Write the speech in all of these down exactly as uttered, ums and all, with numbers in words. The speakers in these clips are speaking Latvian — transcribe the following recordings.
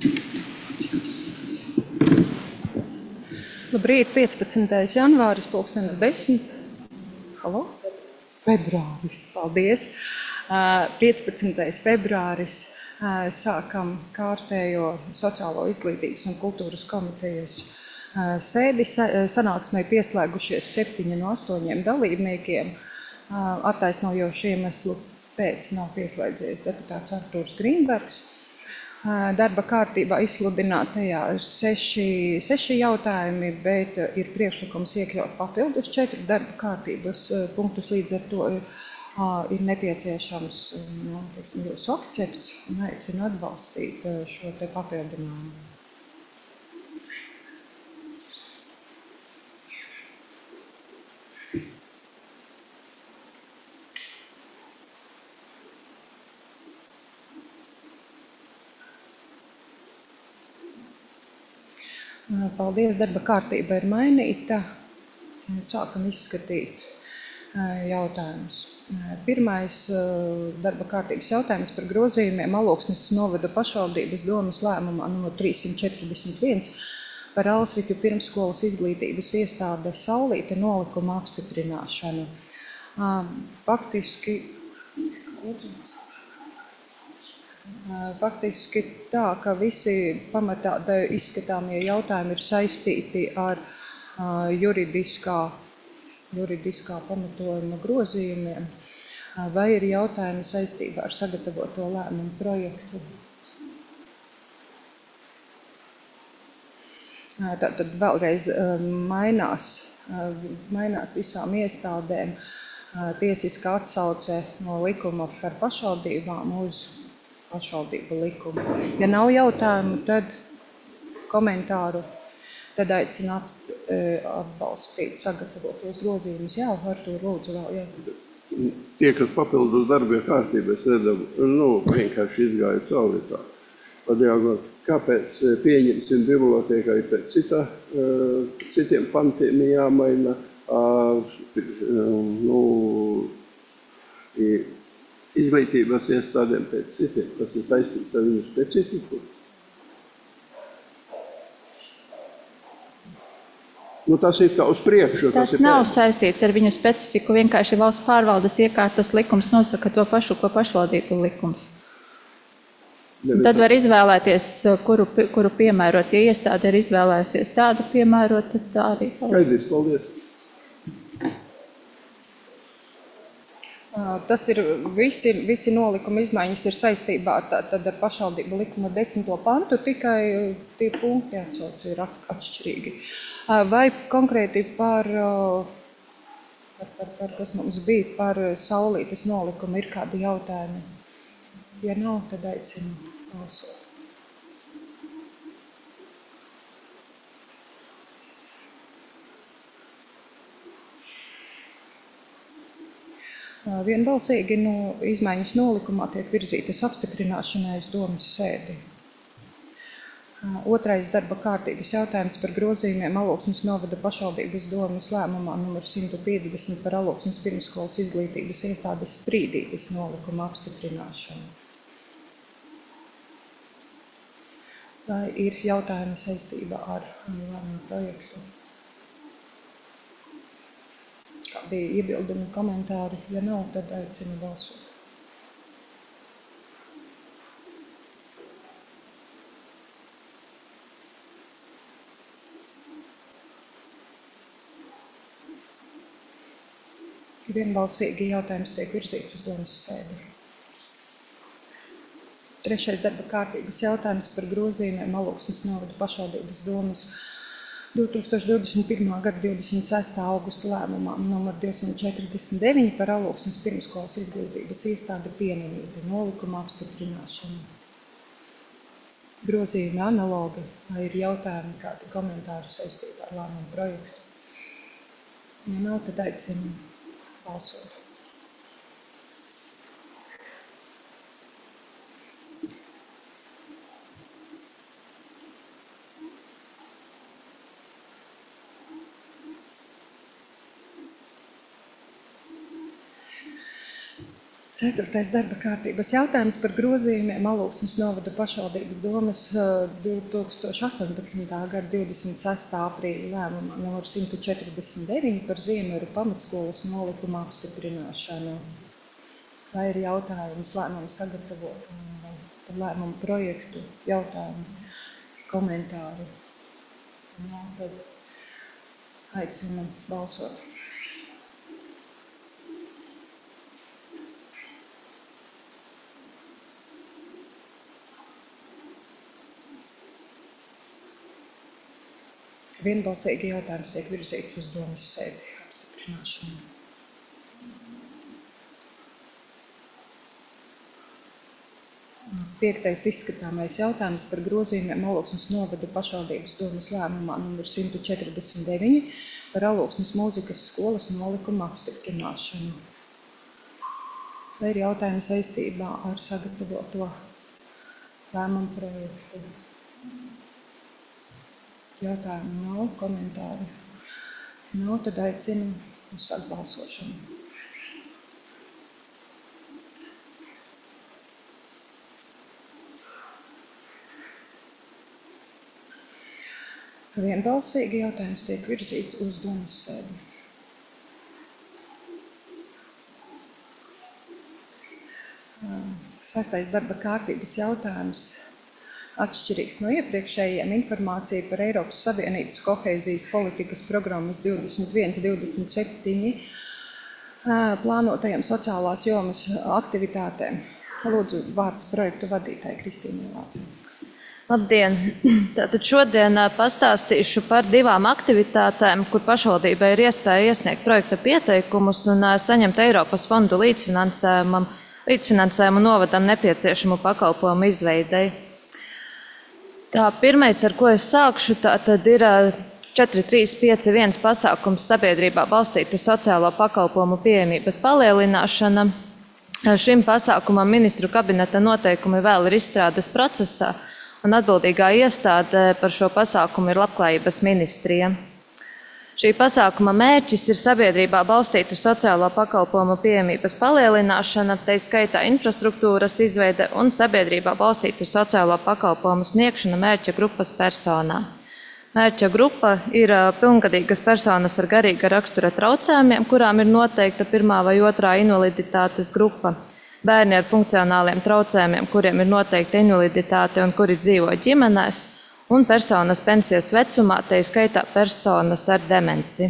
Labrīt, piecpadsmitais janvāris, pulkstenis desmit. Halo? Februāris. Paldies. piecpadsmitais februāris. Sākam kārtējo Sociālo izglītības un kultūras komitejas sēdi. Sanāksmē pieslēgušies septiņi no astoņiem dalībniekiem. Attaisnojošu iemeslu pēc nav pieslēdzies deputāts Artūrs Grīnbergs. Darba kārtībā izsludinātajā ir seši, seši jautājumi, bet ir priekšlikums iekļaut papildus četri darba kārtības punktus, līdz ar to ir, ir nepieciešams nu, teiksim, jūsu akcepts un aicinu atbalstīt šo te papildinājumu. Paldies, darba kārtība ir mainīta. Sākam izskatīt jautājumus. Pirmais darba kārtības jautājums par grozījumiem Alūksnes novada pašvaldības domas lēmumā numur trīssimt četrdesmit viens par Alsviķu pirmsskolas izglītības iestāde Saulīte nolikuma apstiprināšanu. Faktiski... Faktiski tā, ka visi pamatā izskatāmie jautājumi ir saistīti ar uh, juridiskā, juridiskā pamatojuma grozījumiem, uh, vai ir jautājumi saistībā ar sagatavoto lēmumu projektu. Uh, Tātad vēlreiz uh, mainās, uh, mainās visām iestādēm uh, tiesiska atsauce no likuma par pašvaldībām uz pašvaldību likumu. Ja nav jautājumu, tad komentāru, tad aicinu atbalstīt sagatavotos grozījumus. Jā, Artūr, lūdzu vēl, jā. Tie, kas papildus darbie kārtība, es redzu, nu, vienkārši izgāju cauri tā. Padējāgot, kāpēc pieņemsim bibliotēkai pēc cita, citiem pantiem jāmaina, nu, izglītības iestādēm pēc citiem, kas ir saistīts ar viņu specifiku. Nu, tas ir kā uz priekšu. Tas nav saistīts ar viņu specifiku, vienkārši valsts pārvaldes iekārtas likums nosaka to pašu, ko pašvaldību likums. Tad var izvēlēties, kuru, kuru piemērot. Ja iestāde ir izvēlējusies tādu piemērot, tad tā arī. Skaidrs, paldies. Tas ir, visi, visi nolikuma izmaiņas ir saistībā tā, tad ar pašvaldību likuma desmito pantu, tikai tie punkti atsauc ir atšķirīgi. Vai konkrēti par, par, par, par kas mums bija, par Saulītes nolikumu ir kādi jautājumi? Ja nav, tad aicinu balsot. Vienbalsīgi no izmaiņas nolikumā tiek virzītas apstiprināšanai uz domas sēdi. Otrais darba kārtības jautājums par grozījumiem Alūksnes novada pašvaldības domas lēmumā numur simt piecdesmit par Alūksnes pirmsskolas izglītības iestādes Sprīdītes nolikuma apstiprināšanu. Vai ir jautājumi saistībā ar lēmumu projektu? Kādi iebildumi, komentāri? Ja nav, tad aicinu balsot. Vienbalsīgi jautājums tiek virzīts uz domas sēdi. Trešais darba kārtības jautājums par grozījumiem Alūksnes novada pašvaldības domas divi tūkstoši divdesmit pirmā gada divdesmit sestā augusta lēmumā numur divsimt četrdesmit deviņi par Alūksnes pirmsskolas izglītības iestādi Pienenība nolikuma apstiprināšanu. Grozījumi analogi, vai ir jautājumi, kādi komentāri saistībā ar lēmumu projektu? Ja nav, tad aicinu balsot. Ceturtais darba kārtības jautājums par grozījumiem Alūksnes novada pašvaldības domas divi tūkstoši astoņpadsmitā gada divdesmit sestā aprīļa lēmuma numur simt četrdesmit deviņi par Ziemeļu pamatskolas nolikuma apstiprināšanu. Vai ir jautājums lēmumu sagatavot par lēmumu projektu, jautājumu, komentāru? Jā, tad aicinu balsot. Vienbalsīgi jautājums tiek virzīts uz domas sēdi apstiprināšanu. Piektais izskatāmais jautājums par grozījumiem Alūksnes novada pašvaldības domas lēmumā numur simt četrdesmit deviņi par Alūksnes mūzikas skolas nolikuma apstiprināšanu. Vai ir jautājumi saistībā ar sagatavoto lēmumu projektu? Jautājumu nav, komentāri nav, tad aicinu uzsākt balsošanu. Vienbalsīgi jautājums tiek virzīts uz domas sēdi. Sastais darba kārtības jautājums atšķirīgs no iepriekšējiem informācija par Eiropas Savienības kohēzijas politikas programmas divdesmit viens divdesmit septiņi plānotajiem sociālās jomas aktivitātēm. Lūdzu, vārds projektu vadītāji Kristīnai Lācei. Labdien! Tātad šodien pastāstīšu par divām aktivitātēm, kur pašvaldībai ir iespēja iesniegt projekta pieteikumus un saņemt Eiropas fondu līdzfinansējumu, līdzfinansējumu novadam nepieciešamu pakalpojumu izveidei. Tā pirmais, ar ko es sākšu, tā tad ir četri trīs pieci viens pasākums sabiedrībā balstītu sociālo pakalpojumu pieejamības palielināšana. Šim pasākumam ministru kabineta noteikumi vēl ir izstrādes procesā, un atbildīgā iestāde par šo pasākumu ir Labklājības ministrija. Šī pasākuma mērķis ir sabiedrībā balstītu sociālo pakalpojumu pieejamības palielināšana, tai skaitā infrastruktūras izveide un sabiedrībā balstītu sociālo pakalpojumu sniegšana mērķa grupas personā. Mērķa grupa ir pilngadīgas personas ar garīga rakstura traucējumiem, kurām ir noteikta pirmā vai otrā invaliditātes grupa, bērni ar funkcionāliem traucējumiem, kuriem ir noteikta invaliditāte un kuri dzīvo ģimenēs, un personas pensijas vecumā, tai skaitā personas ar demenci.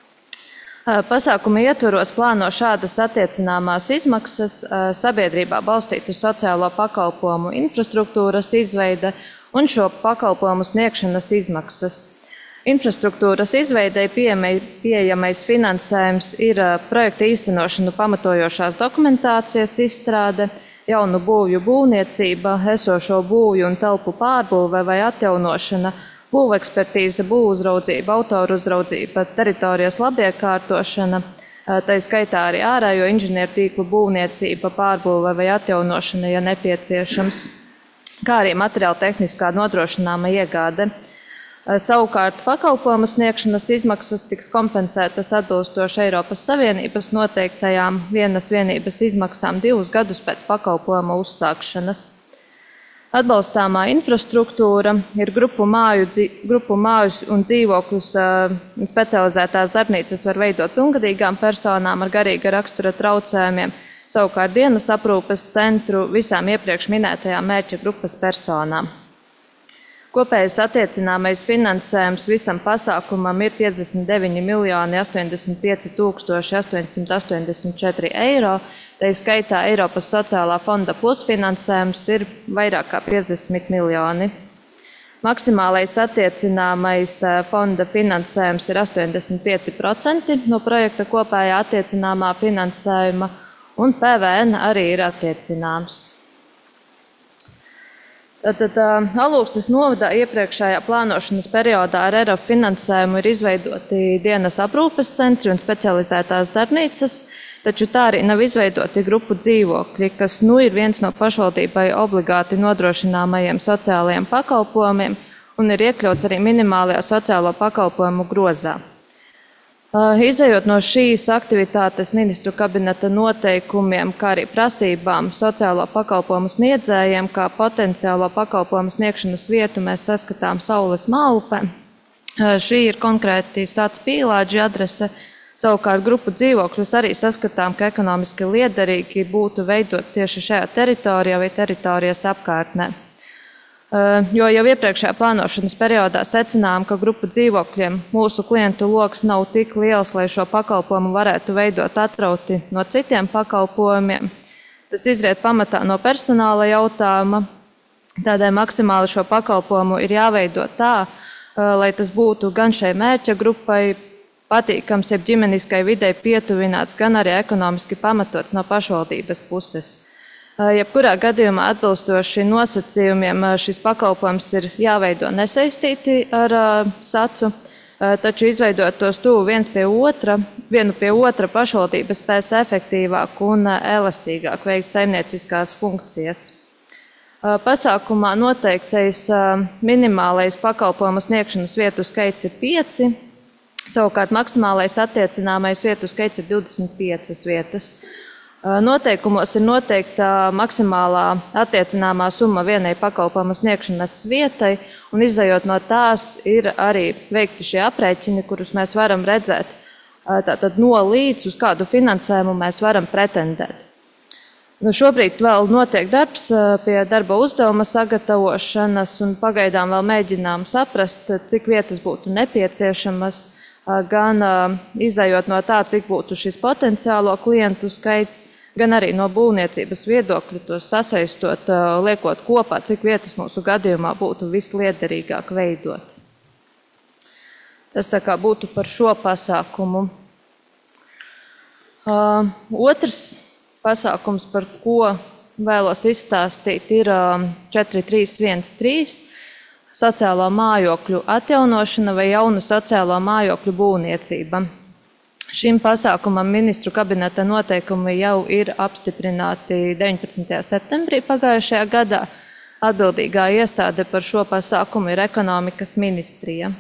Pasākuma ietvaros plāno šādas attiecināmās izmaksas sabiedrībā balstītu sociālo pakalpojumu infrastruktūras izveide un šo pakalpojumu sniegšanas izmaksas. Infrastruktūras izveidei pieejamais finansējums ir projekta īstenošanu pamatojošās dokumentācijas izstrāde, jaunu būvju būvniecība, esošo būvju un telpu pārbūve vai atjaunošana, būvekspertīze, būvuzraudzība, autoru uzraudzība, teritorijas labiekārtošana, tai skaitā arī ārējo inženieru tīklu būvniecība, pārbūve vai atjaunošana, ja nepieciešams, kā arī materiāla tehniskā nodrošināma iegāde. Savukārt pakalpojumu sniegšanas izmaksas tiks kompensētas atbilstoši Eiropas Savienības noteiktajām vienas vienības izmaksām divus gadus pēc pakalpojuma uzsākšanas. Atbalstāmā infrastruktūra ir grupu māju, grupu mājus un dzīvokļus un specializētās darbnīcas var veidot pilngadīgām personām ar garīga rakstura traucējumiem, savukārt dienas aprūpes centru visām iepriekš minētajām mērķa grupas personām. Kopējais attiecināmais finansējums visam pasākumam ir piecdesmit deviņi miljoni astoņdesmit pieci tūkstoši astoņsimt astoņdesmit četri eiro, tai skaitā Eiropas sociālā fonda plusfinansējums ir vairāk kā piecdesmit miljoni. Maksimālais attiecināmais fonda finansējums ir astoņdesmit pieci procenti no projekta kopējā attiecināmā finansējuma, un P V N arī ir attiecināms. Tātad Alūksnes novadā iepriekšējā plānošanas periodā ar E R A F finansējumu ir izveidoti dienas aprūpes centri un specializētās darbnīcas, taču tā arī nav izveidoti grupu dzīvokļi, kas nu ir viens no pašvaldībai obligāti nodrošināmajiem sociālajiem pakalpojumiem un ir iekļauts arī minimālajā sociālo pakalpojumu grozā. Izejot no šīs aktivitātes ministru kabineta noteikumiem, kā arī prasībām sociālo pakalpojumu sniedzējiem, kā potenciālo pakalpojumu sniegšanas vietu mēs saskatām Saules Malpe. Šī ir konkrēti Sāc Pīlādži adrese. Savukārt grupu dzīvokļus arī saskatām, ka ekonomiski liederīgi būtu veidot tieši šajā teritorijā vai teritorijas apkārtnē. Jo jau iepriekšējā plānošanas periodā secinām, ka grupu dzīvokļiem mūsu klientu loks nav tik liels, lai šo pakalpojumu varētu veidot atrauti no citiem pakalpojumiem. Tas izriet pamatā no personāla jautājuma. Tādēļ maksimāli šo pakalpojumu ir jāveido tā, lai tas būtu gan šai mērķa grupai patīkams, jeb ģimeniskai videi pietuvināts, gan arī ekonomiski pamatots no pašvaldības puses. Jebkurā gadījumā atbilstoši nosacījumiem šis pakalpojums ir jāveido nesaistīti ar sacu, taču izveidot tos tuvu viens pie otra, vienu pie otra pašvaldības spēs efektīvāk un elastīgāk veikt saimnieciskās funkcijas. Pasākumā noteiktais minimālais pakalpojumu sniegšanas vietu skaits ir pieci, savukārt maksimālais attiecināmais vietu skaits ir divdesmit piecas vietas. Noteikumos ir noteikta maksimālā attiecināmā summa vienai pakalpojumu sniegšanas vietai, un izejot no tās ir arī veikti šie aprēķini, kurus mēs varam redzēt tātad no līdz, uz kādu finansējumu mēs varam pretendēt. Nu, šobrīd vēl notiek darbs pie darba uzdevuma sagatavošanas, un pagaidām vēl mēģinām saprast, cik vietas būtu nepieciešamas, gan izejot no tā, cik būtu šis potenciālo klientu skaits, gan arī no būvniecības viedokļa tos sasaistot, liekot kopā, cik vietas mūsu gadījumā būtu visliederīgāk veidot. Tas tā kā būtu par šo pasākumu. Otrs pasākums, par ko vēlos izstāstīt, ir četri trīs viens trīs sociālo mājokļu atjaunošana vai jaunu sociālo mājokļu būvniecība. Šim pasākumam ministru kabineta noteikumi jau ir apstiprināti deviņpadsmitajā septembrī pagājušajā gadā. Atbildīgā iestāde par šo pasākumu ir ekonomikas ministrija.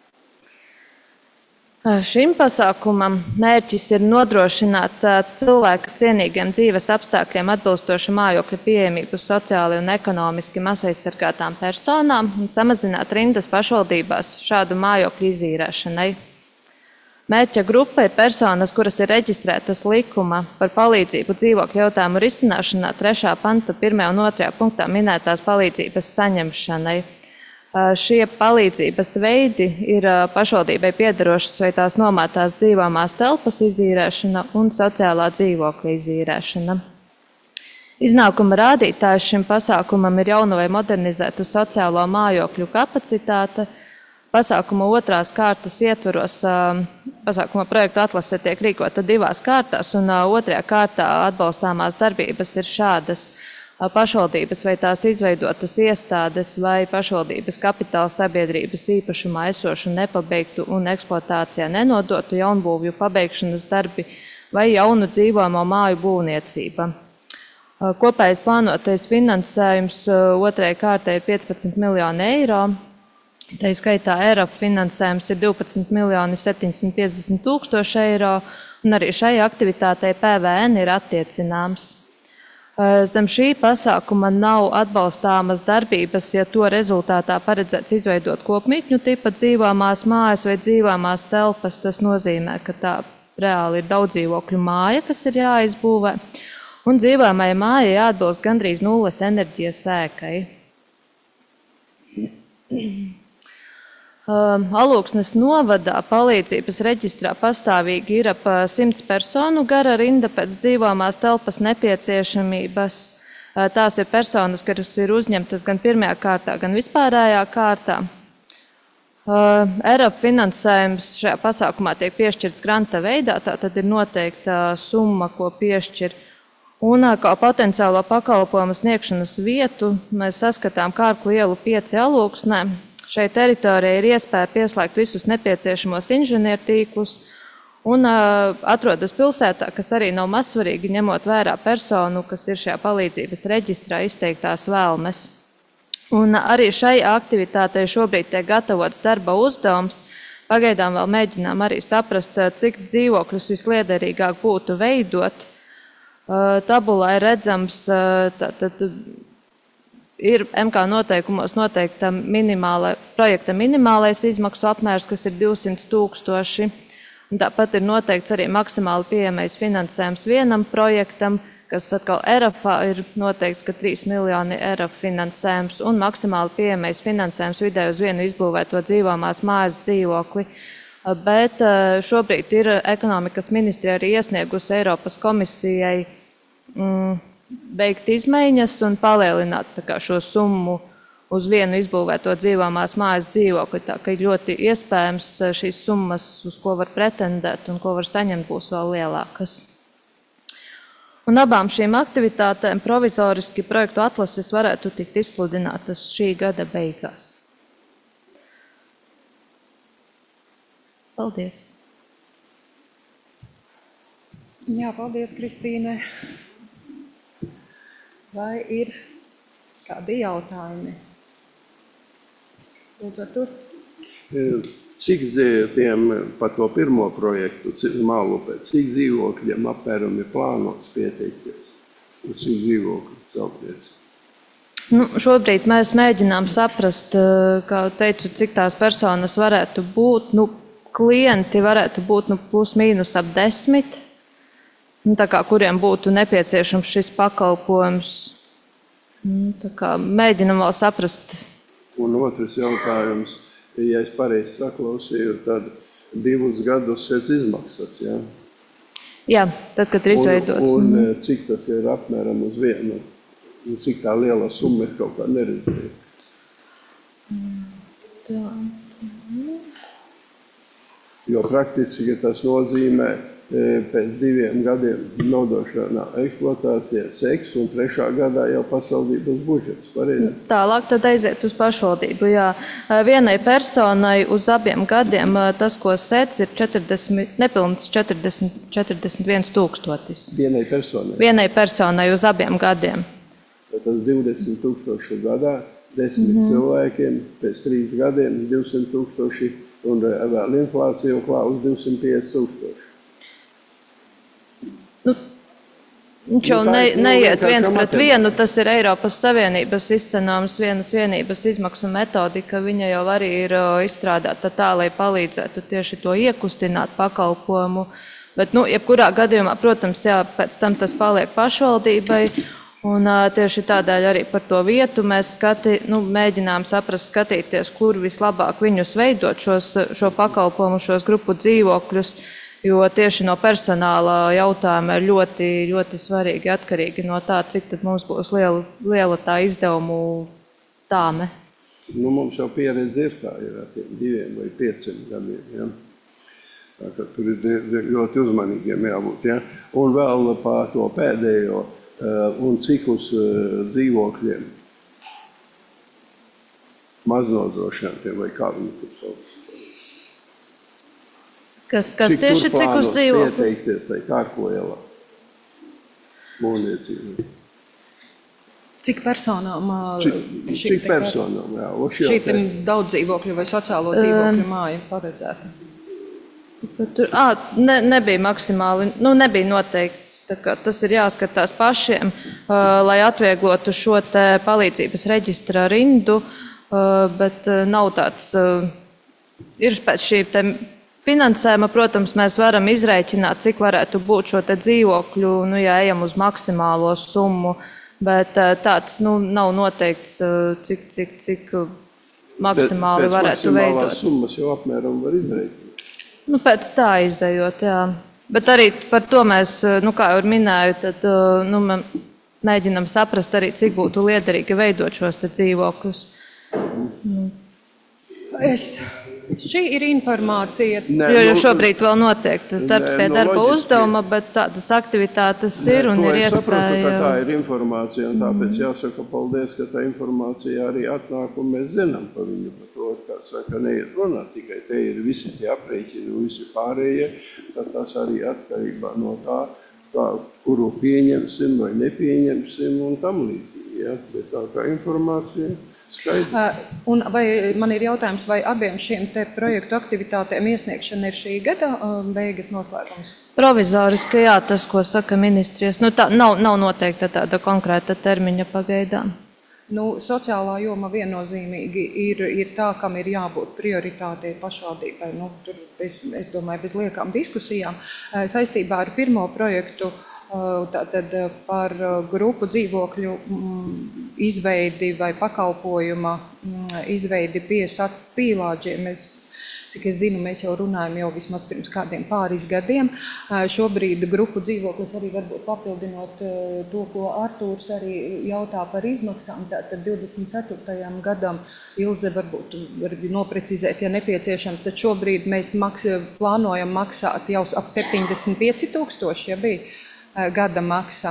Šim pasākumam mērķis ir nodrošināt cilvēka cienīgiem dzīves apstākļiem atbilstošu mājokļu pieejamību sociāli un ekonomiski mazaizsargātām personām un samazināt rindas pašvaldībās šādu mājokļu izīrēšanai. Mērķa grupa ir personas, kuras ir reģistrētas likuma par palīdzību dzīvokļu jautājumu risināšanā trešā panta pirmajā un otrajā punktā minētās palīdzības saņemšanai. Šie palīdzības veidi ir pašvaldībai piederošas vai tās nomātās dzīvojamās telpas izīrēšana un sociālā dzīvokļa izīrēšana. Iznākuma rādītājs šim pasākumam ir jaunu vai modernizētu sociālo mājokļu kapacitāte. Pasākuma otrās kārtas ietvaros, pasākuma projekta atlase tiek rīkota divās kārtās, un otrajā kārtā atbalstāmās darbības ir šādas. Pašvaldības vai tās izveidotas iestādes vai pašvaldības kapitāla sabiedrības īpašumā esošu nepabeigtu un eksploatācijā nenodotu jaunbūvju pabeigšanas darbi vai jaunu dzīvojamo māju būvniecība. Kopējais plānotais finansējums otrajai kārtai ir piecpadsmit miljoni eiro. Tā skaitā E R A F finansējums ir divpadsmit miljoni septiņsimt piecdesmit tūkstoši eiro, un arī šai aktivitātei P V N ir attiecināms. Zem šī pasākuma nav atbalstāmas darbības, ja to rezultātā paredzēts izveidot kopmītņu tipa dzīvojamās mājas vai dzīvojamās telpas. Tas nozīmē, ka tā reāli ir daudzdzīvokļu māja, kas ir jāizbūvē, un dzīvojamai mājai jāatbilst gandrīz nulles enerģijas ēkai. Alūksnes novadā palīdzības reģistrā pastāvīgi ir ap simts personu gara rinda pēc dzīvojamās telpas nepieciešamības. Tās ir personas, kuras ir uzņemtas gan pirmajā kārtā, gan vispārējā kārtā. E R A F finansējums šajā pasākumā tiek piešķirts granta veidā, tātad ir noteikta summa, ko piešķir. Un kā potenciālo pakalpojumu sniegšanas vietu mēs saskatām Kārklu ielu pieci Alūksnē. Šai teritorijai ir iespēja pieslēgt visus nepieciešamos inženiertīklus un atrodas pilsētā, kas arī nav mazsvarīgi, ņemot vērā personu, kas ir šajā palīdzības reģistrā izteiktās vēlmes. Un arī šai aktivitātei šobrīd tiek gatavots darba uzdevums Pagaidām vēl mēģinām arī saprast, cik dzīvokļus visliederīgāk būtu veidot. Tabulā ir redzams, tātad ir M K noteikumos noteikta minimāla, projekta minimālais izmaksu apmērs, kas ir divsimt tūkstoši. Tāpat ir noteikts arī maksimāli pieejamais finansējums vienam projektam, kas atkal E R A F-ā ir noteikts, ka trīs miljoni E R A F finansējums un maksimāli pieejamais finansējums vidēji uz vienu izbūvēto dzīvomās mājas dzīvokli. Bet šobrīd ir ekonomikas ministrija arī iesniegusi Eiropas komisijai mm, veikt izmaiņas un palielināt tā kā, šo summu uz vienu izbūvēto dzīvomās mājas dzīvokli. Tā ka ir ļoti iespējams šīs summas, uz ko var pretendēt un ko var saņemt, būs vēl lielākas. Un abām šīm aktivitātēm provizoriski projektu atlases varētu tikt izsludinātas šī gada beigās. Paldies! Jā, paldies, Kristīne. Vai ir kādi jautājumi? Lūdzu, ar tur. Cik tiem par to pirmo projektu, Mālupē, cik dzīvokļiem apmēram ir plānots pieteikties? Un cik dzīvokļi celties? Nu, šobrīd mēs mēģinām saprast, kā teicu, cik tās personas varētu būt. Nu, klienti varētu būt nu, plus mīnus ap desmit, nu, tā kā, kuriem būtu nepieciešams šis pakalpojums. Nu, tā kā, mēģinam vēl saprast. Un otrs jautājums. Ja es pareizi saklausīju, tad divus gadus pēc izmaksas, jā? Jā, tad, kad ir izveidots. Un, un cik tas ir apmēram uz vienu? Un cik tā liela summa es kaut kā neredzēju? Tā. Jo praktiski tas nozīmē pēc diviem gadiem nodošanā eksploatācijā seks un trešā gadā jau pašvaldības budžets. Pareizi? Tālāk tad aiziet uz pašvaldību, jā. Vienai personai uz abiem gadiem tas, ko sēc, ir četrdesmit, nepilns četrdesmit, četrdesmit viens tūkstotis. Vienai personai? Vienai personai uz abiem gadiem. Tas divdesmit tūkstoši gadā, desmit mm-hmm. cilvēkiem, pēc trīs gadiem divsimt tūkstoši un vēl inflāciju klā uz divsimt piecdesmit tūkstoši. Nu, viņš jau ne, neiet viens pret vienu, tas ir Eiropas Savienības izcenojums, vienas vienības izmaksu metodika, viņa jau arī ir izstrādāta tā, lai palīdzētu tieši to iekustināt pakalpojumu. Bet, nu, jebkurā gadījumā, protams, jā, pēc tam tas paliek pašvaldībai, un tieši tādēļ arī par to vietu mēs skati, nu, mēģinām saprast, skatīties, kur vislabāk viņus veidot šos, šo pakalpojumu, šos grupu dzīvokļus, jo tieši no personāla jautājuma ir ļoti, ļoti svarīgi atkarīgi no tā, cik tad mums būs liela, liela tā izdevumu tāme. Nu, mums jau pieredze ir tā, ir ar tiem diviem vai pieciem gadiem, ja? Tā, ka tur ir ļoti uzmanīgiem jābūt, ja? Un vēl par to pēdējo, un cik uz dzīvokļiem maznodrošinātiem vai kā viņi tur sauc. Kas, kas cik tieši cik uz dzīvokļu? Pieteikties, lai Kārkojēlā būvniecība. Cik personām? Cik, cik personām, jā. Šīm daudz dzīvokļu vai sociālo dzīvokļu um, māju paredzēta? Tur, ā, ne, nebija maksimāli, nu nebija noteikts. Tā kā tas ir jāskatās pašiem, uh, lai atvieglotu šo te palīdzības reģistra rindu, uh, bet uh, nav tāds, uh, ir pēc šī te finansējuma, protams, mēs varam izrēķināt, cik varētu būt šo te dzīvokļu, nu, ja ejam uz maksimālo summu, bet tāds, nu, nav noteikts, cik, cik, cik maksimāli bet, varētu veidot. Pēc maksimālās summas jau apmēram var izrēķināt. Nu, pēc tā izējot, jā. Bet arī par to mēs, nu, kā jau minēju, tad, nu, mēģinam saprast arī, cik būtu liederīgi veidot šos te dzīvokļus. Nu. Es... Šī ir informācija. Nē, jo, jo nu, šobrīd vēl notiek tas darbs pie darba nu, uzdevuma, bet tādas aktivitātes ir nē, un ir iespēja. Es saprotu, ka tā ir informācija, un tāpēc jāsaka paldies, ka tā informācija arī atnāk, un mēs zinām par viņu, par to, kā saka, neiet runāt, tikai te ir visi tie aprēķini un visi pārējie, tad tas arī atkarībā no tā, tā, kuru pieņemsim vai nepieņemsim un tam līdzīgi, ja? Bet tā kā informācija Un vai man ir jautājums, vai abiem šiem te projektu aktivitātēm iesniegšana ir šī gada beigas noslēgums? Provizoriski, jā, tas, ko saka ministrijas. Nu, tā, nav, nav noteikta tāda konkrēta termiņa pagaidām. Nu, sociālā joma viennozīmīgi ir, ir tā, kam ir jābūt prioritātei pašvaldībai. Nu, tur bez, es domāju, bez liekām diskusijām. Saistībā ar pirmo projektu tātad par grupu dzīvokļu izveidi vai pakalpojuma izveidi pie sacas pīlāģiem. Es, cik es zinu, mēs jau runājam jau vismaz pirms kādiem pāris gadiem. Šobrīd grupu dzīvokļus arī varbūt papildinot to, ko Artūrs arī jautā par izmaksām. Tātad divdesmit ceturtajam gadam Ilze varbūt var noprecizēt, ja nepieciešams, tad šobrīd mēs maks, plānojam maksāt jau ap septiņdesmit pieci tūkstoši, ja bija gada maksa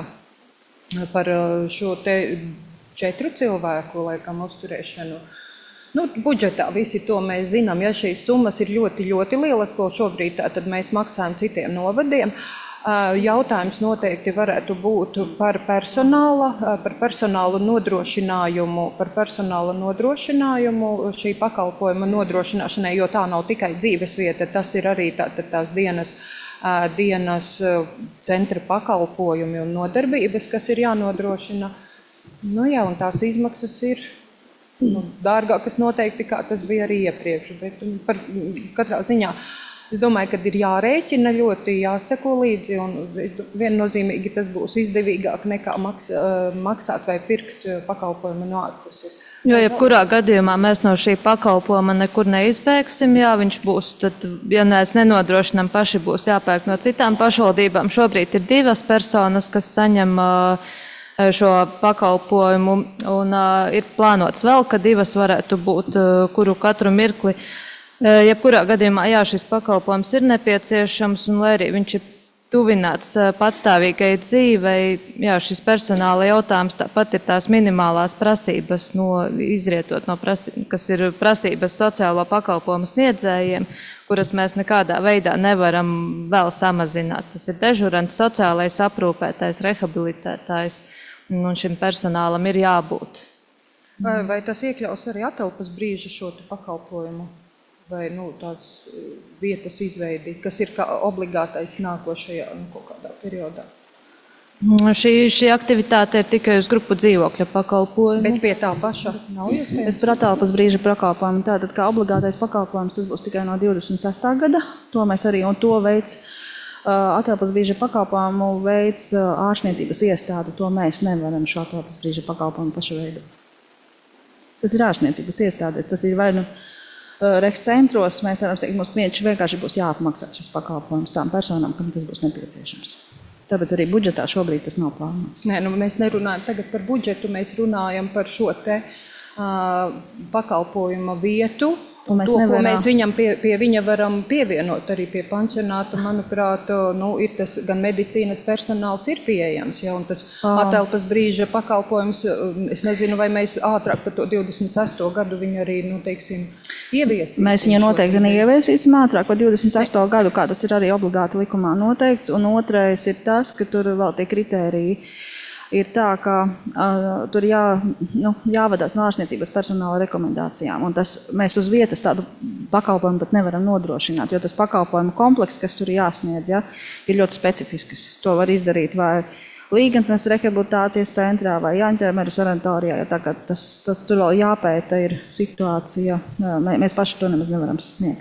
par šo te četru cilvēku, laikam, uzturēšanu. Nu, budžetā visi to mēs zinām, ja šīs summas ir ļoti, ļoti lielas, ko šobrīd tad mēs maksājam citiem novadiem. Jautājums noteikti varētu būt par personāla, par personālu nodrošinājumu, par personāla nodrošinājumu šī pakalpojuma nodrošināšanai, jo tā nav tikai dzīves vieta, tas ir arī tā, tā, tās dienas, dienas centra pakalpojumi un nodarbības, kas ir jānodrošina. Nu jā, un tās izmaksas ir nu, dārgākas noteikti, kā tas bija arī iepriekš, bet par katrā ziņā es domāju, ka ir jārēķina ļoti, jāseko līdzi, un viennozīmīgi tas būs izdevīgāk nekā maks, maksāt vai pirkt pakalpojumu no ārpuses. Jo, jebkurā gadījumā mēs no šī pakalpojuma nekur neizbēgsim, jā, viņš būs, tad, ja mēs nenodrošinām paši, būs jāpērk no citām pašvaldībām. Šobrīd ir divas personas, kas saņem šo pakalpojumu, un ir plānots vēl, ka divas varētu būt, kuru katru mirkli. Jebkurā gadījumā, jā, šis pakalpojums ir nepieciešams, un lai arī viņš ir tuvināts patstāvīgai dzīvei, jā, šis personāla jautājums tāpat ir tās minimālās prasības, no, izrietot no prasības, kas ir prasības sociālo pakalpojumu sniedzējiem, kuras mēs nekādā veidā nevaram vēl samazināt. Tas ir dežurants, sociālais aprūpētājs, rehabilitētājs, un šim personālam ir jābūt. Vai, vai tas iekļaus arī atelpas brīža šo pakalpojumu? Vai nu, tās vietas izveidi, kas ir kā obligātais nākošajā nu, kaut kādā periodā? Šī, šī aktivitāte ir tikai uz grupu dzīvokļa pakalpojumu. Bet pie tā paša nav iespējams? Es par atelpas brīža pakalpojumu. Tātad kā obligātais pakalpojums tas būs tikai no divdesmit sestā gada. To mēs arī un to veids atelpas brīža pakalpojumu veids ārstniecības iestāde. To mēs nevaram šo atelpas brīža pakalpojumu pašu veidot. Tas ir ārstniecības iestādes. Tas ir vai nu Reks centros, mēs varam teikt, mums vienkārši būs jāapmaksā šis pakalpojums tām personām, kam tas būs nepieciešams. Tāpēc arī budžetā šobrīd tas nav plānots. Nē, nu mēs nerunājam tagad par budžetu, mēs runājam par šo te uh, pakalpojuma vietu. Un to, nevarā... ko mēs viņam pie, pie viņa varam pievienot arī pie pansionāta, manuprāt, nu, ir tas gan medicīnas personāls ir pieejams, ja, un tas atelpas brīža pakalpojums, es nezinu, vai mēs ātrāk par to divdesmit sesto gadu viņu arī, nu, teiksim, ieviesīsim. Mēs viņu noteikti neieviesīsim ātrāk par divdesmit sesto gadu, kā tas ir arī obligāti likumā noteikts, un otrais ir tas, ka tur vēl tie kritēriji ir tā, ka uh, tur jā, nu, jāvadās no ārstniecības personāla rekomendācijām. Un tas, mēs uz vietas tādu pakalpojumu pat nevaram nodrošināt, jo tas pakalpojumu komplekss, kas tur jāsniedz, ja, ir ļoti specifisks. To var izdarīt vai Līgantnes rehabilitācijas centrā vai Jāņķēmeru sanatorijā. Ja, tā kā tas, tas tur vēl jāpēta ir situācija. Mē, mēs paši to nemaz nevaram sniegt.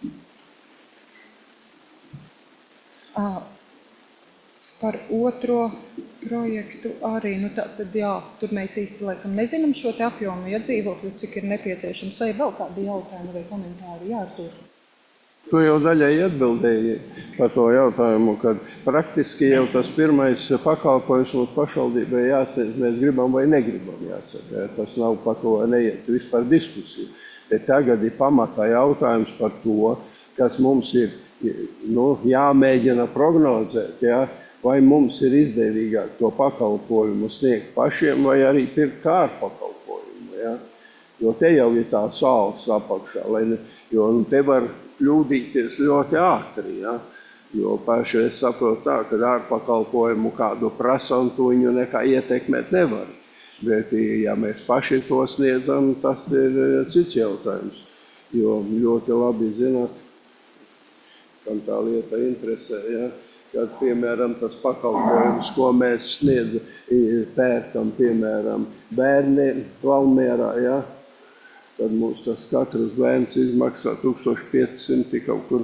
Ah. Par otro projektu arī, nu tā, tad jā, tur mēs īsti laikam nezinām šo te apjomu, ja dzīvokļu, cik ir nepieciešams, vai vēl kādi jautājumi vai komentāri, jā, Artūr? To jau daļai atbildēja par to jautājumu, kad praktiski jau tas pirmais pakalpojums mums pašvaldībai jāsniedz, mēs gribam vai negribam jāsaka, tas nav par to neiet vispār diskusiju, bet tagad ir pamatā jautājums par to, kas mums ir, nu, jāmēģina prognozēt, jā, vai mums ir izdevīgāk to pakalpojumu sniegt pašiem, vai arī pirkt ārpakalpojumu. Ja? Jo te jau ir tā sāls apakšā, lai ne, jo nu, te var kļūdīties ļoti ātri. Ja? Jo paši es saprotu tā, ka ārpakalpojumu kādu prasa un to viņu nekā ietekmēt nevar. Bet, ja mēs paši to sniedzam, tas ir cits jautājums. Jo ļoti labi zināt, kam tā lieta interesē, ja? Kad, piemēram, tas pakalpojums, ko mēs sniedzam, pērkam, piemēram, bērniem Valmierā, ja? Tad mums tas katrs bērns izmaksā tūkstoš pieci simti kaut kur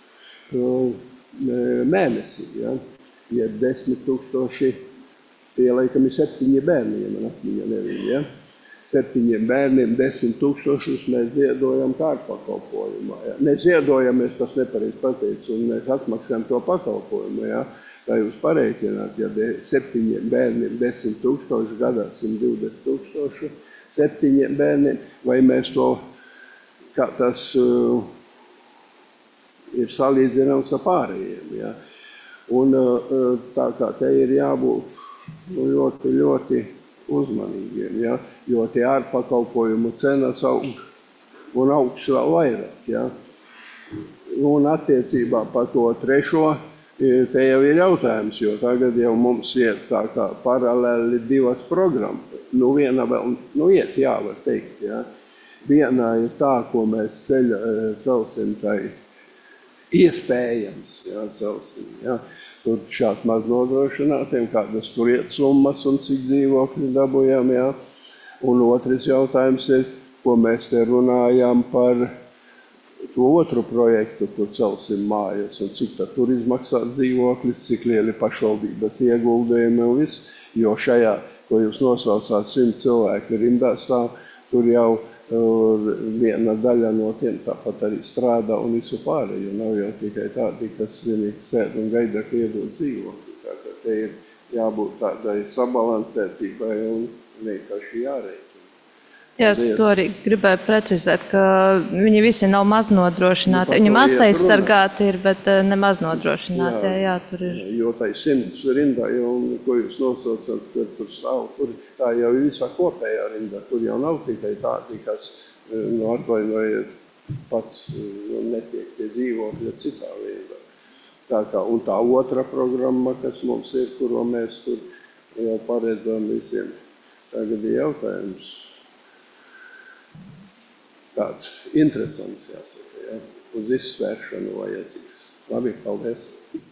mēnesī, ja? Ja desmit tūkstoši, tie laikam ir septiņi bērni, ja man atmiņa nevien, ja? Septiņiem bērniem desmit tūkstošus mēs ziedojam kārtpakalpojumā, ja? Neziedojamies, tas nepareiz pateicu, un mēs atmaksājam to pakalpojumu, ja? Lai jūs pareicināt, ja de, septiņiem bērniem desmit tūkstoši, gadā simt divdesmit tūkstoši, septiņiem bērniem, vai mēs to, kā tas uh, ir salīdzināms ar pārējiem, ja? Un uh, tā kā te ir jābūt nu, ļoti, ļoti uzmanīgiem, ja? Jo tie ārpakalpojumu cenas aug un augs vēl vairāk, ja? Un attiecībā par to trešo, te jau ir jautājums, jo tagad jau mums iet tā kā paralēli divas programmas. Nu, viena vēl, nu, iet, jā, var teikt, jā. Vienā ir tā, ko mēs ceļa, celsim tai iespējams, jā, celsim, jā. Tur šāds maz nodrošinātiem, kādas tur iet summas un cik dzīvokļi dabujam, jā. Un otrs jautājums ir, ko mēs te runājam par to otru projektu, kur celsim mājas, un cik tad tur izmaksā dzīvoklis, cik lieli pašvaldības ieguldījumi un viss, jo šajā, ko jūs nosaucāt, simt cilvēki rindā stāv, tur jau uh, viena daļa no tiem tāpat arī strādā un visu pārējo, nav jau tikai tādi, kas vienīgi sēd un gaida, ka iedod dzīvokli. Tātad te ir jābūt tādai sabalansētībai un vienkārši jāreikina. Jā, es to arī gribēju precizēt, ka viņi visi nav maz nodrošināti. Nu, viņi maz aizsargāti ir, bet ne maz nodrošināti. Jā, jā, tur ir. Jo tai simts rindā, jau, ko jūs nosaucat, ka tur stāv, tur tā jau ir visā kopējā rindā. Tur jau nav tikai tādi, kas nu, atvainojiet pats nu, netiek pie dzīvokļa citā veidā. Tā kā, un tā otra programma, kas mums ir, kuro mēs tur jau paredzam visiem, tagad ir jautājums. Tāds interesants, jāsaka, ja? Uz izsvēršanu vajadzīgs. Labi, paldies.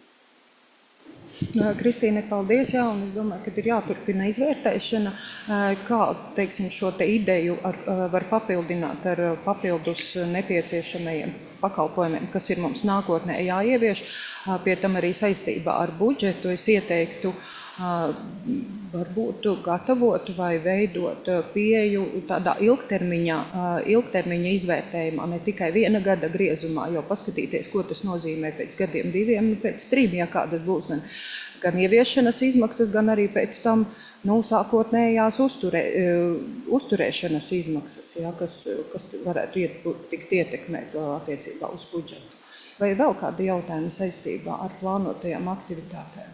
Kristīne, paldies, jā, un es domāju, ka ir jāturpina izvērtēšana, kā, teiksim, šo te ideju ar, var papildināt ar papildus nepieciešamajiem pakalpojumiem, kas ir mums nākotnē jāievieš, pie tam arī saistībā ar budžetu. Es ieteiktu varbūt gatavot vai veidot pieeju tādā ilgtermiņā, ilgtermiņa izvērtējumā, ne tikai viena gada griezumā, jo paskatīties, ko tas nozīmē pēc gadiem diviem, pēc trim, ja kādas būs gan, gan ieviešanas izmaksas, gan arī pēc tam nu, sākotnējās uzturē, uzturēšanas izmaksas, ja, kas, kas varētu iet, tikt ietekmēt attiecībā uz budžetu. Vai vēl kādi jautājumi saistībā ar plānotajām aktivitātēm?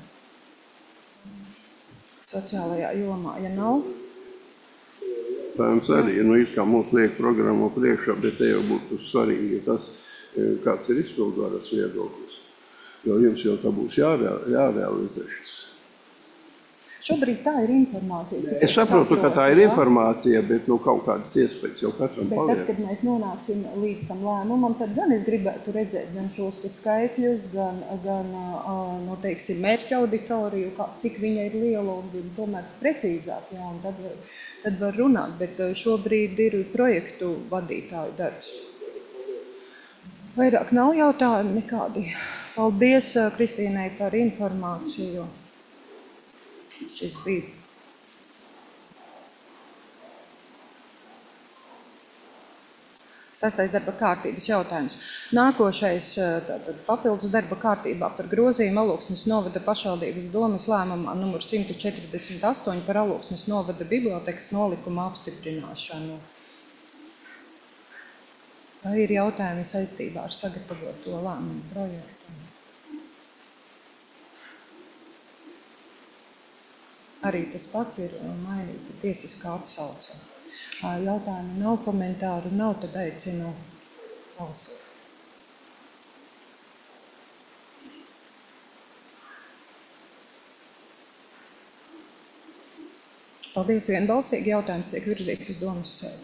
Sociālajā jomā, ja nav? Tājums arī, nu, it kā mums liek programmu priekšā, bet te jau būtu svarīgi tas, kāds ir izpildvaras viedoklis. Jo jums jau tā būs jāreal, jārealizē šis. Šobrīd tā ir informācija. Es saprotu, ka tā ir informācija, bet nu, kaut kādas iespējas jau katram paliek. Bet tad, kad mēs nonāksim līdz tam lēmumam, tad gan es gribētu redzēt gan šos skaitļus, gan, gan nu, teiksim, mērķa auditoriju, kā, cik viņa ir liela un tomēr precīzāk, jā, un tad, tad var runāt, bet šobrīd ir projektu vadītāju darbs. Vairāk nav jautājumu nekādi. Paldies Kristīnai par informāciju. Šis bija. Sastais darba kārtības jautājums. Nākošais tātad, papildus darba kārtībā par grozījumu Alūksnes novada pašvaldības domes lēmumā numur simt četrdesmit astoņi par Alūksnes novada bibliotekas nolikuma apstiprināšanu. Vai ir jautājumi saistībā ar sagatavoto lēmumu projektu? Arī tas pats ir mainīta tiesiskā atsauce. Jautājumi nav, komentāru nav, tad aicinu balsot. Paldies, vienbalsīgi jautājums tiek virzīts uz domas sēdi.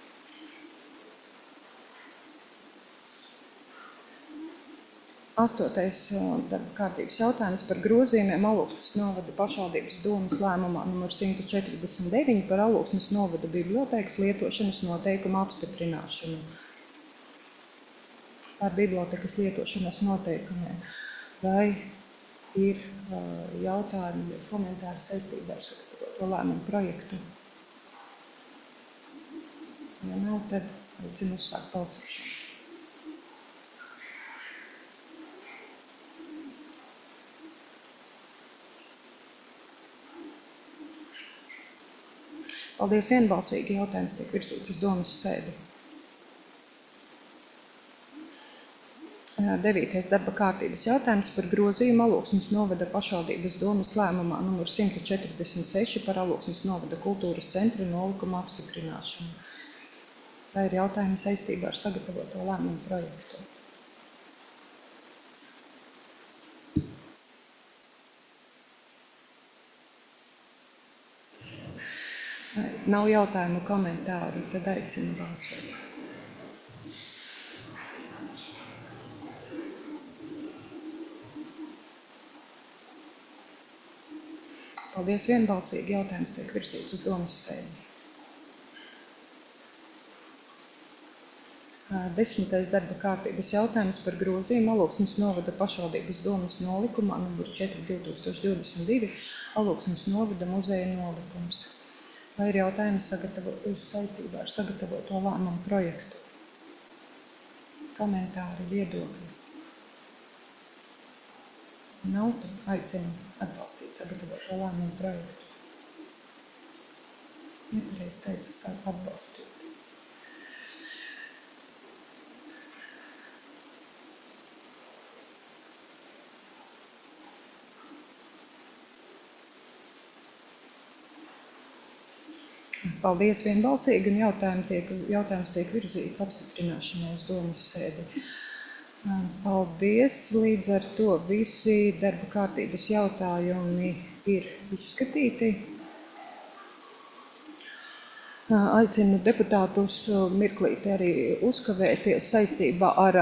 Astotais darba kārtības jautājums par grozījumiem Alūksnes novada pašvaldības domas lēmumā numur simt četrdesmit deviņi par Alūksnes novada bibliotēkas lietošanas noteikumu apstiprināšanu. Par bibliotēkas lietošanas noteikumiem. Vai ir jautājumi, komentāri saistībā ar to lēmumu projektu? Ja nav, tad aicinu uzsākt balsošanu. Paldies, vienbalsīgi jautājums tiek virzīts uz domas sēdi. Devītais darba kārtības jautājums par grozījumu Alūksnes novada pašvaldības domas lēmumā numur simt četrdesmit seši par Alūksnes novada kultūras centra nolikuma apstiprināšanu. Tā ir jautājumi saistībā ar sagatavoto lēmumu projektu. Nav jautājumu komentāru, tad aicinu balsot. Paldies, vienbalsīgi jautājums tiek virzīts uz domas sēdi. Desmitais darba kārtības jautājums par grozījumu Alūksnes novada pašvaldības domas nolikumā numur četri divtūkstoši divdesmit divi Alūksnes novada muzeja nolikums. Vai ir jautājumi saistībā ar sagatavoto lēmumu projektu? Komentāri, viedokļi? Nav, tad aicinu atbalstīt sagatavoto lēmumu projektu. Nepareiz teicu, sāk atbalstīt. Paldies, vienbalsīgi, un jautājums tiek, jautājums tiek virzīts apstiprināšanai uz domas sēdi. Paldies, līdz ar to visi darba kārtības jautājumi ir izskatīti. Aicinu deputātus mirklīti arī uzkavēties saistībā ar